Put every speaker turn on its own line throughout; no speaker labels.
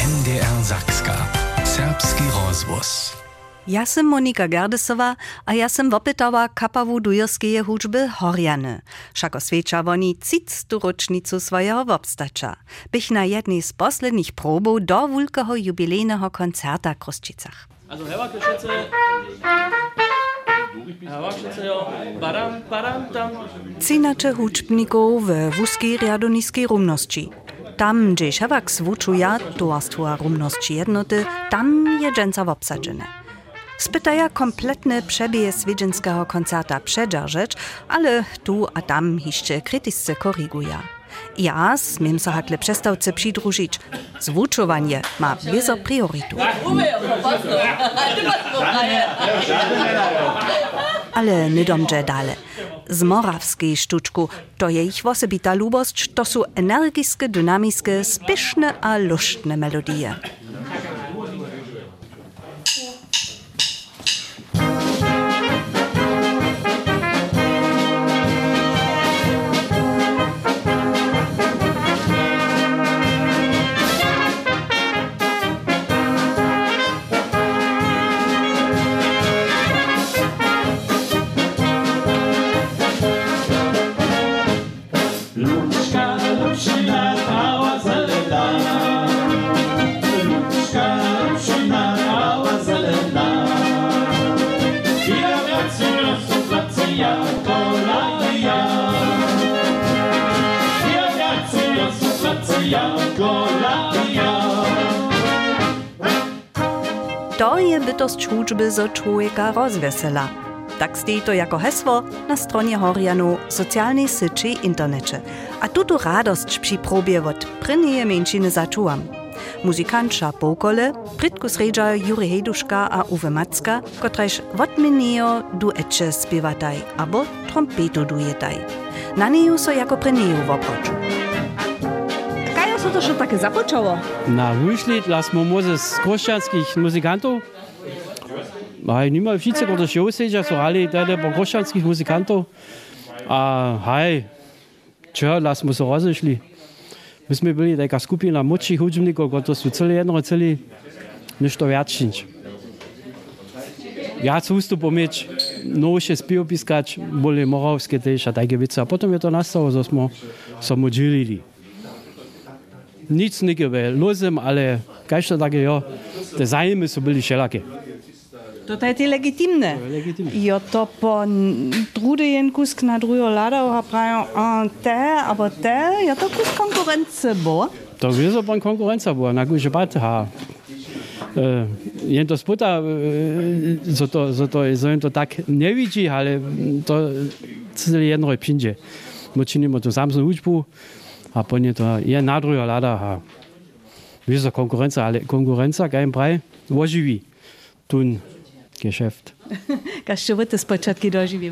NDR Sakska. Serbski rozvoz.
Ja sam Monika Gerdesowa, a ja sam wopytała kapawu dujerskeje hudźby Horjany. Šako sveča woni 30. ročnicu swojego wobstacza. Bych na jednej z poslednich probów do wulkeho jubilejnego koncerta w Kruščicach.
Also
Cinacze hudźbników w wózkiej riadoniskiej rumności. Tam, gdzie Szewak zwuczuja towarstwa rumności jednoty, tam je dżęca wobsadzene. Spytaja kompletne przebije swiedźenskiego koncerta przedzierżeć, ale tu a tam jeszcze krytyczce koriguja. Ja smiem so hakle przestawce przydrużyć. Zwuczowanie ma bezo prioritu. Ale nie domdże dale. Z morawskiej sztuczku to je ich osobita lubość, to są energiskie, dynamiskie, spieszne a luštne melodie. To je bytost hudźby zo człowieka rozwesela. Tak stoi to jako hesło na stronie Horjanu socjalnej syczy internecie. A tuto radość przy probie od prynije mężczyzny zaczułam. Muzykantsza Poukole, prytku sredza Juri Heduška a Uwe Macka, kotrež odmienijo duecze spiewataj, abo trompetu dujetaj. Na neju so jako pryneju woproču.
Kaj so to še také započalo?
Na Wujschlied lasmo może z kruščanskich muzykantów. Haj, niemal wszyscy, którzy się usiedzą, są ale tyle po kruščanskich muzykantów. A haj, čo lasmo so rozeszli. Myśmy byli taka skupina młodszych hudźbników, którzy są celi niż to wiacznić. Ja chcę ustupom mieć, nowe spiew piskać, boli morawskie też, a takie wice. A potem je to nastało, że smo samo dzielili. Nic nie było losem, ale każdy takie, ja, te zajmy są byli wszelakie.
To je legitimne. Jo to po drugiej kusk na drugiego lada prają aber ja to kus konkurencja było.
To wieso pan konkurencja była, na górze bat, ha. Jen to sputa, że to tak nie widzi, ale to cyle jedno pindzie. My czynimy to samą hudźbu, a ponie to je na drugiego lada, ha. Wieso konkurencja, ale konkurencja kein praj, oživí. Tun Geschäft.
Każdy ty z początku dożywił.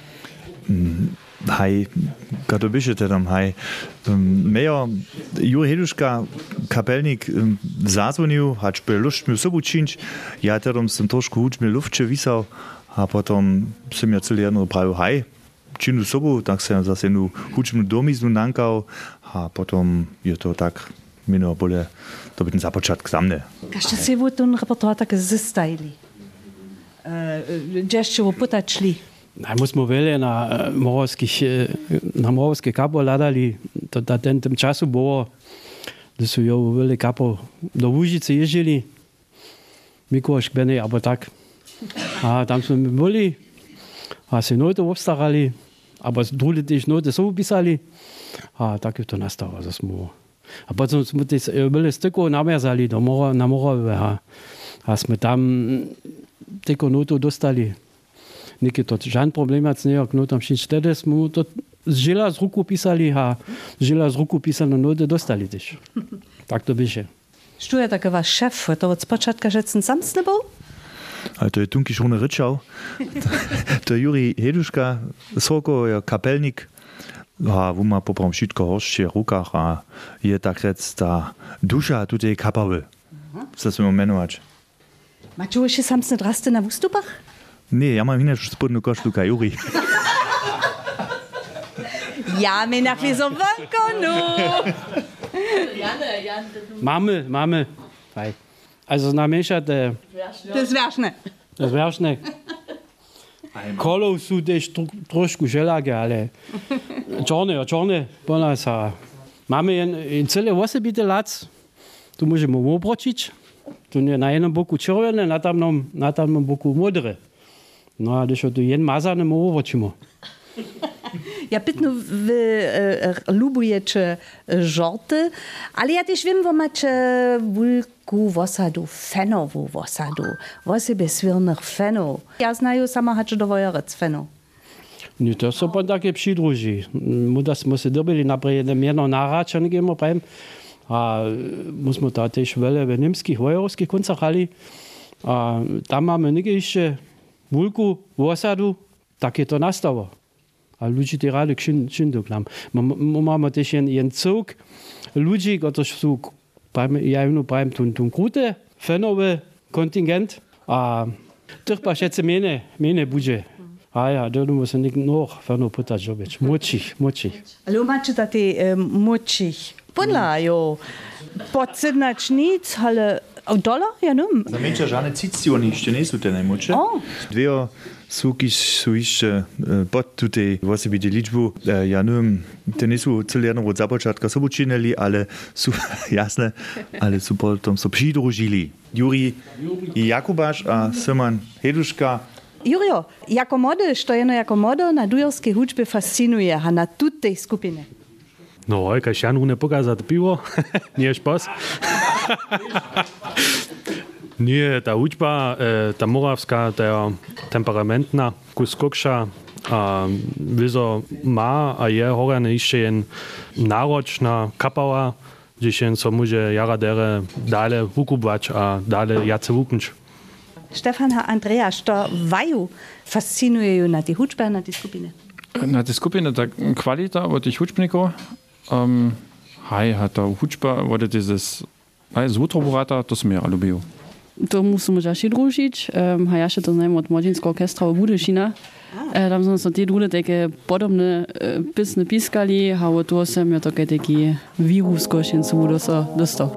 Hej, kada byše tam, hej. Mejo Juri Heduška, kapelnik, zazvonil, hač by lušt mi sobu činč, ja tam sem trošku hudź mi luftče visal, a potom sem ja celý jedno pravil, hej, činu sobu, tak sem zase jednu hudź mi domiznu nankal, a potom je to tak mino bole, to by ten započatk za mne.
Každý si v ten repertoár tak zestajili. Gdzieście opytać
Na musimy wiele na morawskie kapo ladali, to na tym czasu było, że są jo wiele kapo do Łužice jeździli, Mikołaj Szkbenej, albo tak. A tam jsme byli, a się noty obstarali, albo drugi też noty sobie pisali, a tak to nastało, że smo. A potem jsme byli styku namierzali na Morawie, a jsme tam tylko notu dostali. Niky to żaden problem nie jak no tam wtedy smo to z žila z ruku pisali, a z žila z ruku pisane noty dostali też. Tak to byše.
Co je taki wasz szef? To od spočatka żecen samsny był?
Ale to je tunki šone ryczał. To Juri Heduška, soko je kapelnik, a wo ma poprom všetko horšie v rukách a je tak rec ta dusza tutaj kapawy. Co se mu menować?
Macie się samsny drasty na wystupach?
Nie, ja mam inaczej spodną koszulkę Juri.
Ja my na chwilę Mamy.
Faj. Also namieszate...
To jest ważne.
To jest ważne. Kolov sú też trošku želaké, ale čorne, bona sa. Máme en celé osobité lac, tu môžeme obročiť, tu je na jednom boku červené, na tamnom boku modré. No a když tu jen mazané, obročíme.
Ja pytnu, wy lubujecie żorty, ale ja też wiem, że macie wielką wosadu, fenową wosadu, wosebie swirnych fenów. Ja znaję sama hacie do wojerec fenów.
Nie, to są pan takie przydruži. My jsme dobili napríklad jedno náračanek immer beim. A musimy to też wiele w niemskich wojerovskich koncach hali. A tam mamy nie jeszcze wielką wosadu, takie to nastało. A ludzie ty rady krzyndu nam. Mamy też jeden cuk ludzi, którzy są prajem tą krute, fenowy kontingent. A tych pa všetce mene budzie. A ja, to musimy nicht noch feno pytać robić. Močich.
Ale macie takie močich. Podla, jo. Podsednać nic, ale dolar, ja nem.
Za menša žane cicioni jeszcze nie są te najmoče. Dwie suki są jeszcze pod tutaj osobite liczbu. Ja nem, te nie są celierno od započatka sobučinili, ale są jasne, ale są potom so přidružili. Juri i Jakubaš a Simon Heduška.
Jurio, jako młody, stojeno jako młody na dujerskiej hudźbie fascinuje, a na tutej skupiny.
No, jakaś Jan nie pokazać piwo, nie jest pas. Nie, ta hudźba, ta morawska, ta temperamentna, kuskokša, wizo ma, a je horane jeszcze jen náročna kapała, gdzie się co może jaradere dalej wukubać, a dalej jace wuknąć.
Stefan a Andrea, što vaju fascinujeju na ti hudžbe, na ti skupine?
Na ti skupine ta kvalita od tih hudžbnikov, ta hudžba od dieses zvutroburata, to sem ja lubil.
To musimy zaši družiť. Ja še to znam od Mladinského orkestra v Budyšina. Tam sme sa tie druge také podobné písne pískali, a od toho som ja taký vírus, ktorý som dostal.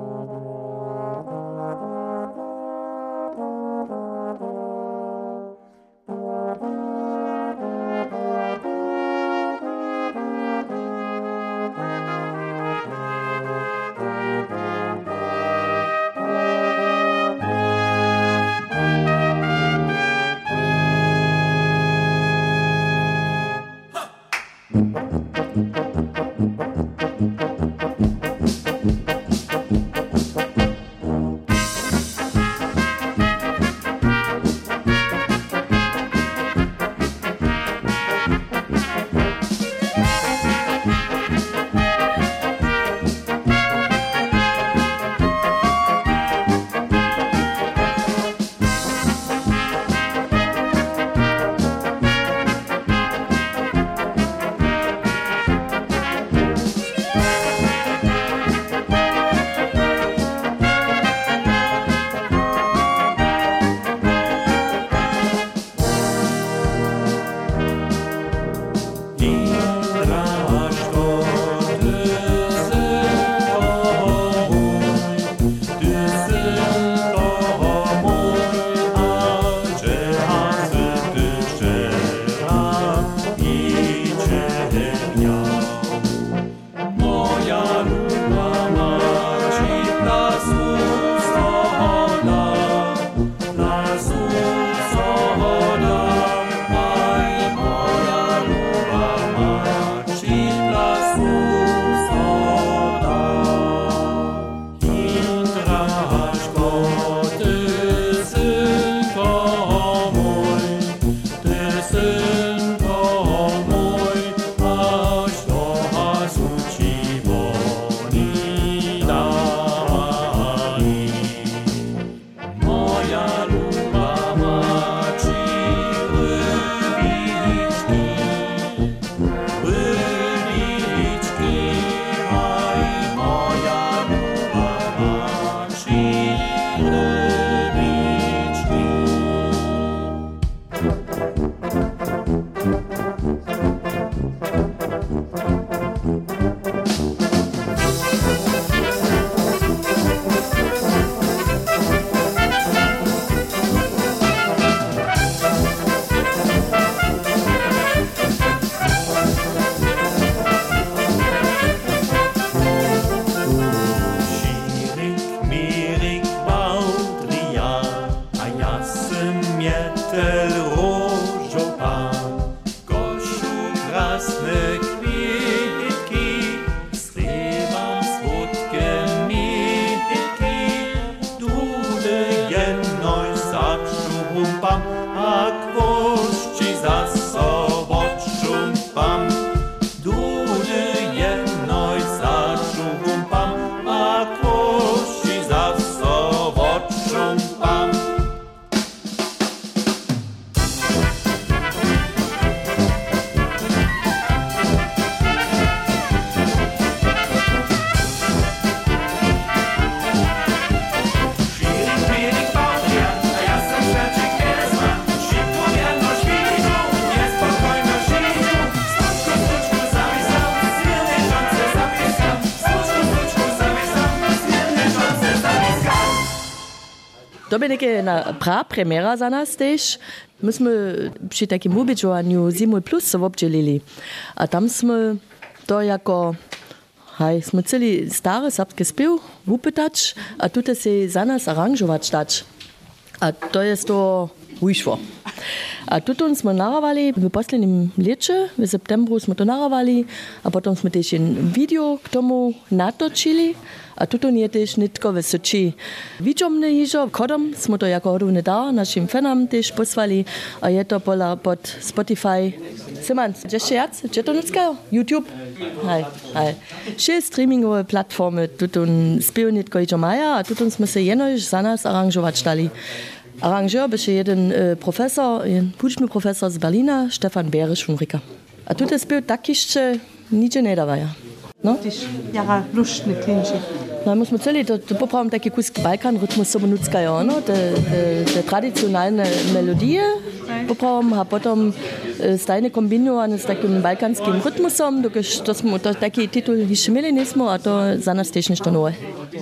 To by neke na premiera za nas też. Myśmy przy takim ubiczowaniu Zimul Plus se obdzielili. A tam sme to jako sme celi stare serbskie spiew upytać, a tutaj se za nas aranżować dać. A to jest to wyszło. A tutaj sme narawali w poslednim lecie, w septembru sme to narawali, a potem sme też video k tomu natočili. A tutaj je też nitko w Syci. Widzomny hižo, kodom sme to jako hodowny dar naszym fanom też posłali, a je to pod Spotify. Simans, jeszcze jac? Gdzie to nutskajo? YouTube? Hej. Wsze streamingowe platformy tutaj spiew nitko hižo maja, a tutaj sme se jenož za nas aranžować dali. Arrangeur by jeden profesor, hudźmy profesor z Berlina, Stefan Berisch von Rika. A tutaj spiew tak jeszcze nigdzie nie dawaja. No?
Jara luštny klinči.
No, myśmy celi, to poprawam taki kuski Balkan-rytmus sobie nutskajo, no? Te tradycjonalne melodie poprawam, a potem stajne kombinowane z takim balkanskim rytmusom, to taki tytuł jeszcze mieli nismo, a to za nas też ništo nowe.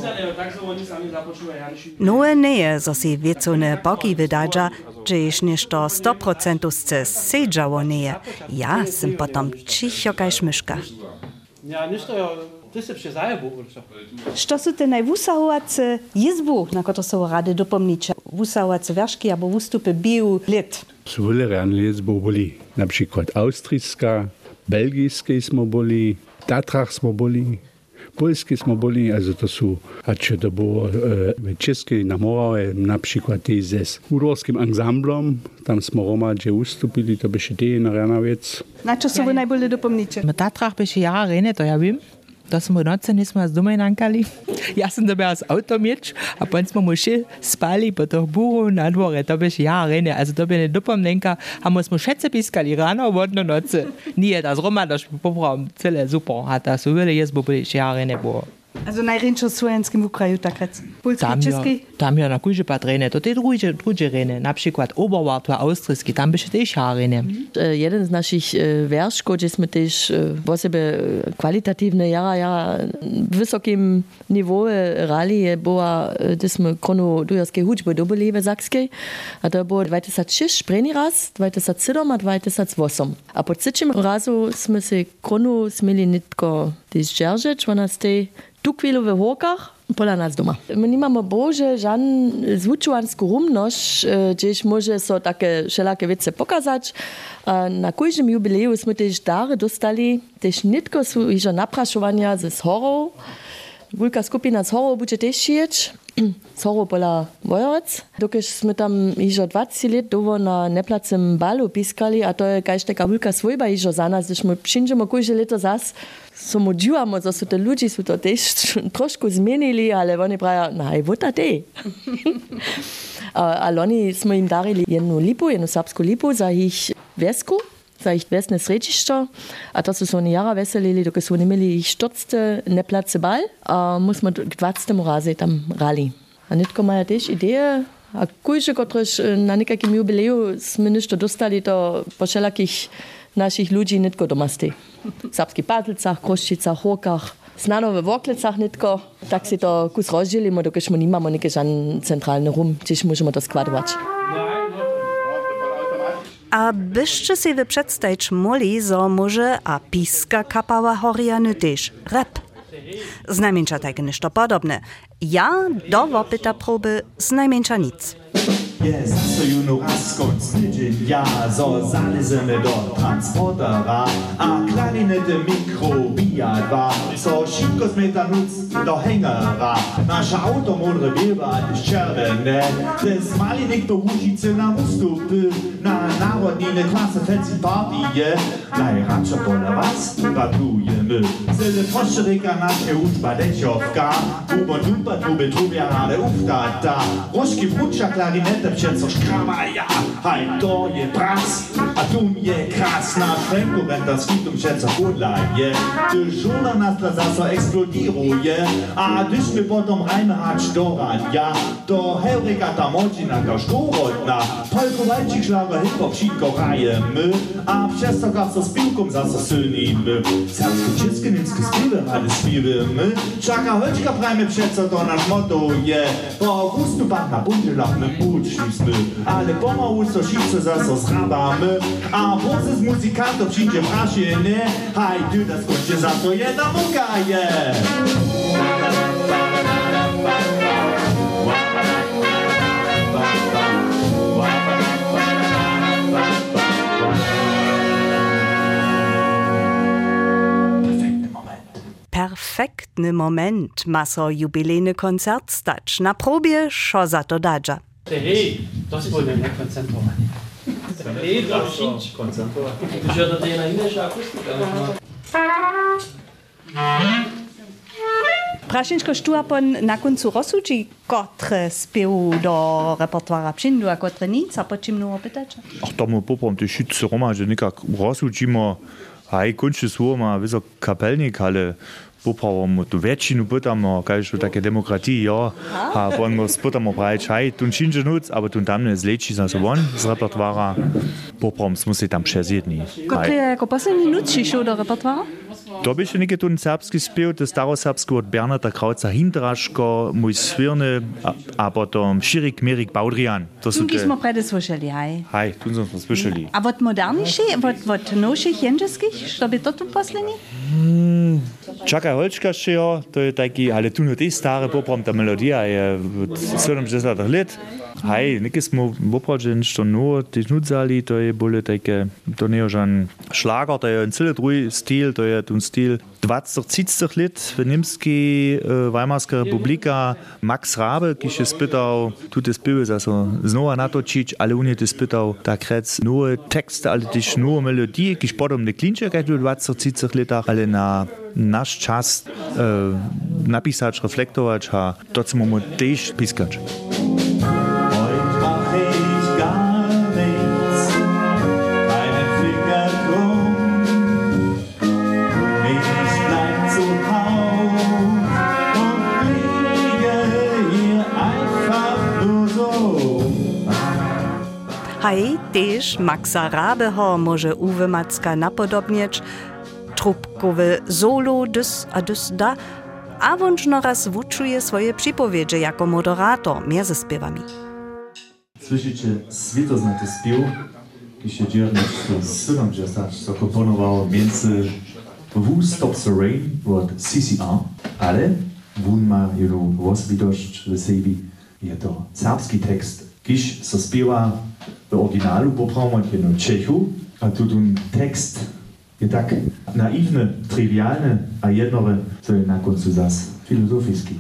Nowe nie, zo si wiecone boki wydadza, dżeż ništo 100% sce sedżało nie. Ja sam potem cicho kajś myszka.
Ja, ništo ty se przyzajebu.
Što su te najvusahovace jezbu, na koto su rade dopomniče? Vusahovace verški abo vustupy bio lit.
Su wiele rane jezbu boli. Na przykład austrijska, belgijskie smo boli, Tatrach smo boli, polskie smo boli, also to su, a če to było w Českej na Moravě, na przykład te z udorskim ansamblom, tam smo Roma, gdzie ustupili, to byše te jedna rana věc.
Na čo su najbolje dopomniče?
Mit Tatrach byše ja rene, to ja vím. To smo noce nismo z doma nankali. Ja sam dobila z auto mieć, a potem smo mu še spali po toho buru na dvore. To byše ja rene, also to by ne dopomnenka. A smo šece piskali rano, vodno noce. Nije, das Roma, das popravom cele super. A ta su vele jezbo byše ja rene było.
Also najrinčo slovenskim v kraju takrat. Polski, česky?
Tam ja na kujže patrene, to te drugie rene. Na przykład Oberwartwa austrijski, tam byše też ja rene.
Jeden z naszych wierszków, gdzie sme też po sebe kwalitatywne jara wysokim nivoe rali, była, gdzie sme kronu dujarskiej hudźby dobili w Zakskiej. A to było 2006 preni raz, 2007 a 2008. A po trzecim razu sme se kronu smeli nitko też dzierżyć, ona z tej tu chvíľu v Horkach, pola nás doma. My nemáme bože žan zvučovanskú rumnosť, kdež môže so také všelaké vece pokazať. A na každom jubileu sme tiež dary dostali, tiež nitko sú ižo naprašovania z horov. Veľká skupina z horov bude tiež šieť. Z horov pola Vojorec. Dokež sme tam ižo 20 let dovo na neplacem balu pískali a to je kajž taká veľká svojba ižo za nás, když my přinžemo každé leto zas. Samo dziwamo, że są te ludzie, są to też troszkę zmienili, ale oni prawie, nej, wota te. Ale oni smo im darili jednu lipu, jednu serbsku lipu za ich vesku, za ich vesne središće, a to su oni jara veselili, dok su oni imeli ich 40 neplace bal, a my smo k 20. razy tam rali. A nitko maja też ideje, a kujże, kotrež na nekakim jubileju smo nešto dostali, to po všelakých naszych ludzi nitko domasty. W serbskich Padlcach, Kroščicach, Horkach, znano w Woklecach nitko. Tak si to kus rozdzielimo, dokiż my nie mamy neki żan centralny rum, gdzieś możemy to składować.
A byście si wy przedstawić moli, zo może a piska kapała Horiany też rap. Znajmniejsza takie ništo podobne. Ja do wopyta próby znajmniejsza nic.
Yes, so you know Ascons, ja, so zalezemy do transportera, a klarinette Mikrobiat war, so szybko smeta nuc do hängera. Nasza automodre Bilbert ist czerwone, des Malinik do Łužice na ustupy, na narodnine Klasse Fetzi Partie, najradsze pole was batujemy. Zyle Poszczyryka nasze uczba deciowka, Bubon Dumper, Trubel, Trubia, ale uftata, Rożki, Brucza, Klarinette, přeco škrama, ja, haj, to je prac, a tu je krásna konkurenta, s kým přeco podlaje. Ty žuna nás zase explodíruje, a když mi potom rajme hač do radia, to Heurika ta močina kaštorodna, Polkowalčík šláger hip-hop šítko rajemy, a přesto so spívkom zase silnými. Serbsky česky zpívy rady zpívimy, Čaka Hölčka prajme přeco to naš motto je, po ústupách na bundelach my učíme, ale pomalu so šípce zase zhrabáme, a vůz z muzikantov všinže vraží ne, haj, ty da skonče za to jedna muka je.
Perfektny moment ma so jubilejny koncert stać. Na próbie szo za to dadża.
Hej, to spojrzę na koncentrowanie. Hej, to jest koncentrowanie. Ty się dodaje na inne akustyka.
Prašinčko Štuapon na koncu rozsudzi, kotre spiewu do repertoara přindu a kotre nic, a počím mnou opytača?
Ach, tomu poprom, ty šitce Roma, že nekak rozsudžimo, haj, končne svojoma, viso kapelnik, ale popravamo tu väčšinu potamo, kažu také demokratii, ja, a poďmo spotamo praviť, haj, tu činže nuc, aber tu tam ne zlečí sa von z repertoára, poprom sme si tam přezjedni.
Kotre je jako poslední nuc šišou do repertoára?
To by się nie tu serbski spiew, to staroserbski od Bernarda Krauca Hindraško, mój swirny, a potom Širik Mirik Baudrian. To są
te... smo prede słyszeli, haj.
Haj, tu smo słyszeli.
A od moderniejszych, od nowszych jędrzeskich, co by to tu poslední?
Čaka Holčka še jo, to je taki, ale tu no te stare poprom, ta melodija je od 70 let. Haj, nekaj smo popravdže nešto novo, te nudzali, to je bolje takie, to nie je žan šlager, to je en celý drugi stil, to je tu stil 20-30 let v Nimski, Weimarska republika, Max Rabe, ki še spytał, tu te spiewy zase znova natočić, ale on je te spytał, tak rec, nové teksty, ale też nové melodie, kiž potom ne klinče, kaj tu 20-30 letach, ale na nasz czas napisać, reflektować, a to co mamy też piskać.
Haj, też Maxa Rabeho może Uwe Macka napodobnieć, trubkowe solo dys a dys da, a wąż no raz wuczuje swoje przypowiedzie jako moderator między śpiewami.
Słyszycie świetoznaty śpiew, kiedy się dzieje w 70, co komponował między Who Stops the Rain od CCR, ale wun ma jedną rozwidość w sobie, je to serbski tekst, kiż so śpiewa w oryginalu poprawą jedną Czechu, a tu ten tekst je tak naiwny, trivialny, a jednore, co je na końcu zas filozofijski.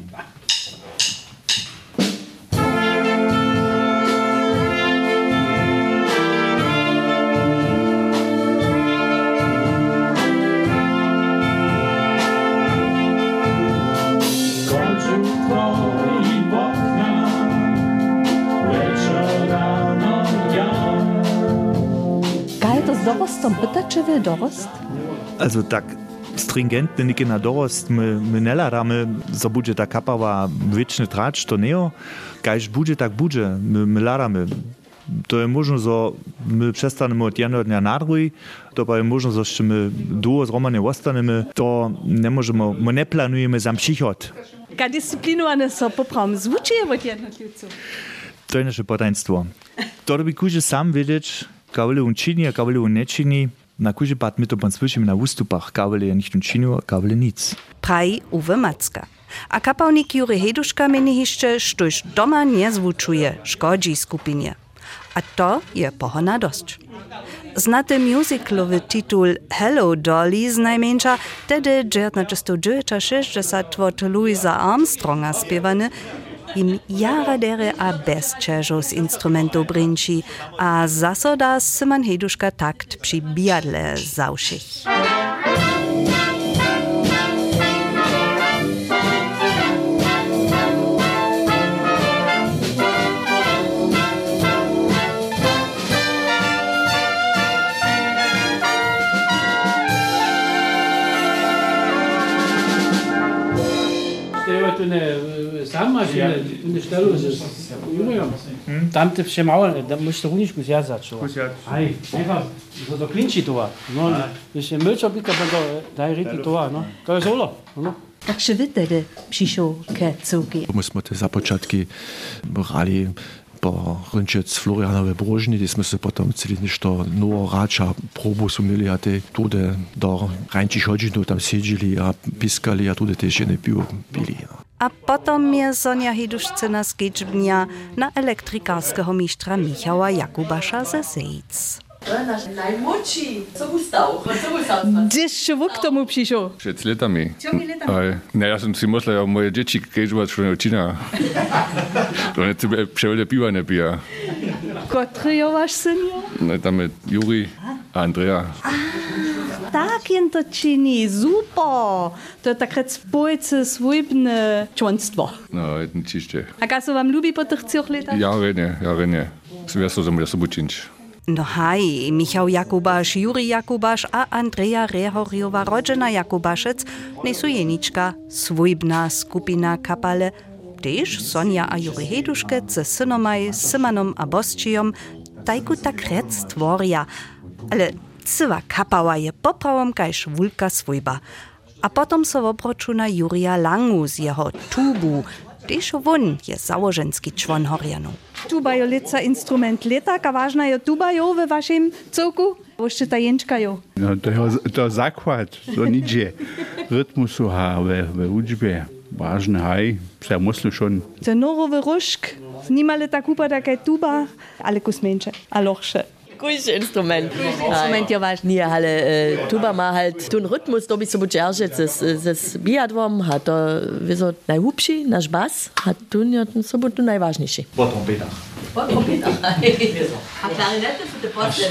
Dorostom pytačewy dorost?
Also tak stringentny niki na dorost my neladamy, zo bude ta kapała wieczny tracz, to nie, kajż bude tak bude, my ladamy. To je možno, że my przestanemy od jednego dnia na drugi, to pa je možno, że my długo z Romane ostanemy, to nie możemy, my nie planujemy sam przychod.
Ka dyscyplinowane so poprawom zvučuje od jednotlivców?
To je naše potajnstvo. To by kuže sam wiedzieć, kawele on čini, a kawele on ne čini. Na kuže pat my to pan slyšíme na ústupach, kawele je nicht on činil, a kawele nic.
Praj Uwe Macka. A kapałnik Juri Heduška meni jeszcze, štož doma nie zvučuje, škodzi skupinie. A to je pohona dosť. Znaty musicalowy tytuł Hello Dolly znajmniejsza tedy 1960 od Louisa Armstronga śpiewany, im jara dere a bez čežo z instrumentu brinči, a zasoda Simon Heduška takt při biadle zaušich.
in der Stelle ist Julian. Tam ty przemałem, tam musisz to uniczku zjazać. Aj, einfach, to klinci to. No, jeśli myć obika będą, daj ryki to, no. To jest olo, no.
Jak się wy tedy přišel ke couki?
Myśmy te za początki brali po rynčec Florianowe Brožny, gdzie jsme se potom celi nešto novo rača probu su mieli a te tude do rajnčích hodžinů tam sedili a piskali a tude tež jedne pivo pili.
A potom mnie Sonja Hiduszce na skečbnia na elektrikarskiego mistrza Michała Jakubasza ze Sejc.
To je naš najmłodší. Co ustał?
Gdzieś się w tomu přišel?
Przed latami.
Čomi letami?
Ne, ja sam si myślał, moje dzieci kiedyś schon odcina. To nie sobie przewele piwa nie pija.
Kotry jo waš senior?
No tam je Juri a Andrea.
Tak jen to činí, super. To je takhle spojce svojbne členstvo.
No, jedno čište.
A jak se vám lubi po těch 3 letech?
Ja rene. Svěsto jsem se bučinč.
No haj, Michał Jakubasz, Juri Jakubasz a Andrea Rehorjowa rodzina Jakubaszec nie są jeniczka, swójbna skupina kapale. Tež Sonja a Juri Heduške ze synomaj, Symanom a Bosčijom tajku tak rec tvorja. Ale cywa kapała je poprawom kajż wulka swójba. A potom so obroču na Jurija Langu z jeho tubu. Tež won je załoženski čłon Horjanu.
Tuba jo lica instrument leta, ka ważna je tuba jo we waszym coku? Woście ta jęczka jo?
No to zakład, to nidzie. Rytmusu ha we uczbie. Ważny haj, se muslu schon.
Tenorowy różk, niemale ta kupa taka tuba, ale kusmencze, a lochsze.
Kuj Instrument. Instrument ja ważny. Nie, ale tuba ma halt ten rytmus, to by so budżerzyć z biadwom, hat to wieso najłupszy, nasz bas, hat tun ja ten sobot tu najważniejszy.
Po trompetach.
Po trompetach. A klarinety für te posle.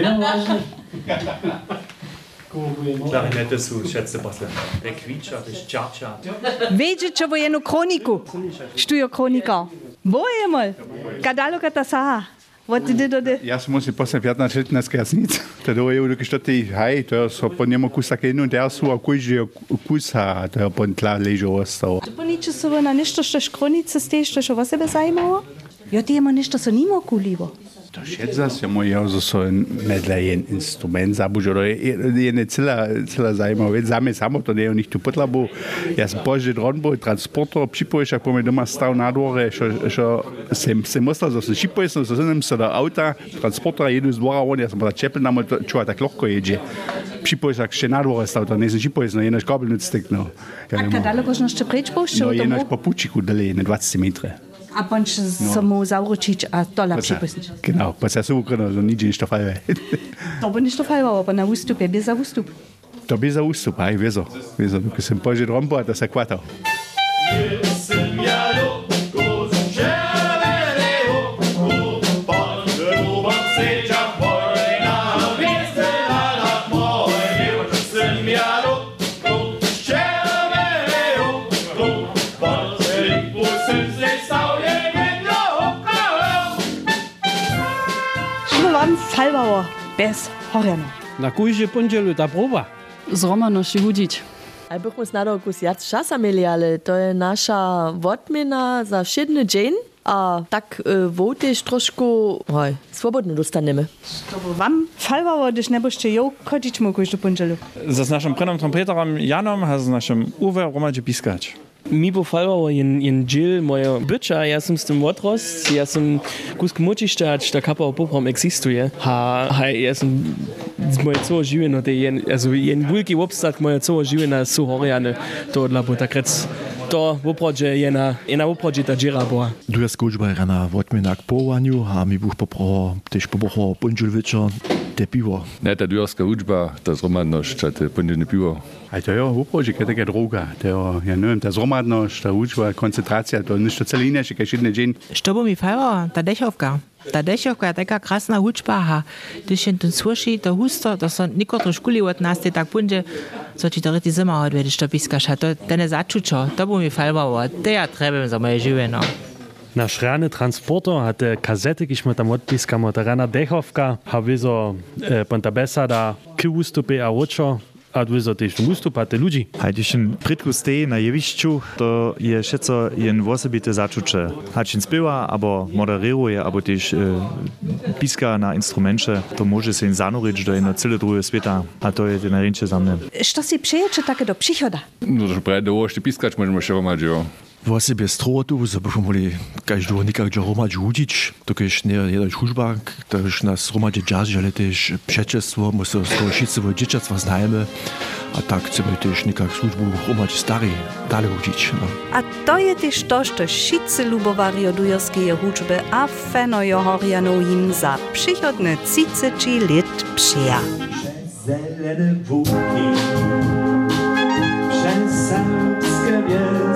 Klarinety są schätze posle. Der kwitscha, der czarcza.
Wiecie, čo jenu kroniku? Štujo kronika. Boje mal. Kadalo kata saha. What did it?
Ja sam musi posle 15 jasnic. To je u kštoti haj, to je so po njemu kusak inu, der su a kujži kusa, to je pon tla ležo ostao.
To po ničo so na nešto što škronice stež, to što vas sebe zajmalo? Jo, ti jemo nešto so nimo kulivo.
To šedzas je moj jo so medle jen instrument zabužo, to je ne cela zajmalo. Veď zame samo to ne je nicht tu potlabu. Ja sam požde dronbo, transportor, připoješ, ak po me doma stav na dvore, što se musel, so se šipoješ, so sem se do auta, transportora jedu z dvora on, ja sam pa čepel namo, čuva tak lahko jeđe. Připoješ, ak še na dvore stav, to ne sem šipoješ, no jenaš kabel nic stekno.
A kada kož nošte preč pošče?
No jenaš po pučiku dali, ne 20 metre.
A ponč samo zauročić, a to lepši posnič.
Genau, pa se sukreno, so nič ništo falve.
To bo ništo falvalo, pa na ustup je bez za ustup.
To bi za ustup, aj, vezo. Ko sem požil rombo, da se kvatal.
Falbauer, bez Horjana.
Na kujže ponđelu ta proba.
Z Romanosti hudzić.
A bych mus nadal kus jac časa mieli, ale to je naša odmena za všedny dzień, a tak wotež trošku swobodno dostaneme.
To bo wam Falbauer, gdyż ne boście jo chodzić mógł do ponđelu.
Z naszym prynnym trompeterom Janom, a z naszym Uwe Romadzie piskać.
Mi bo falbauer jen džil moje byča, ja sam s tym odrost, ja sam kusk močišta, ať ta kapa poprom existuje. Ja sam z moje celo živjeno, jen vulki obstat moje celo živjena su Horjane, to odlabo takrec. To oprođe jedna oprođe ta džira boa.
Du je skočba rana vodmenak povanju, a mi buh poproho, tež poboho ponđul večer, te pivo.
Ne, ta dujorska učba, ta zromadność, te ponđelne pivo.
A to je oprođe, kada je druga. Ja neviem, ta zromadność, ta učba, koncentracija, to je nešto celine, še kaj šedne džen.
Što bo mi falbauer, ta dechovka. Ta dechovka je taka krasna hudžba, když je ten sluší, to husto, to so nikotro škuli od nás, tak punže, co ti to ryti zima odvedeš, to pískaš, a to ne začučo, to bo mi falbauer, to ja trebem za moje živjeno.
Naš rany transporter hatte Kasette, když jsme tam odpískamo, ta rana dechovka, ha vizo ponta besada, k ústupy a očo, a dwyzo też wystupate ludzi.
A když pritku stej na jewišću, to je všetko jen osobite začuče. Hačin spieva, abo moderiruje, abo też piska na instrumencie, to może się zanurić do jedno cyle drugie świata, a to je największe za mnie.
Co si přeječe také do przychoda?
No, że prawie do jeszcze piskać możemy się romać, jo.
W sobie strotu, so byśmy mogli każdego nikakże romać udzić, to kiedyś nie jeden służba, też nas romadzie jazz, ale też przeczestwo, my się z toho wszyscy dzieciactwa znajemy, a tak chcemy też nikak służbu romać stary, dalej udzić. No.
A to je też to, że wszyscy lubowari od ujowskiej hudźby a feno Johorianu im za przychodne 30 lat przyja.
Zelene wółki, przez serbskie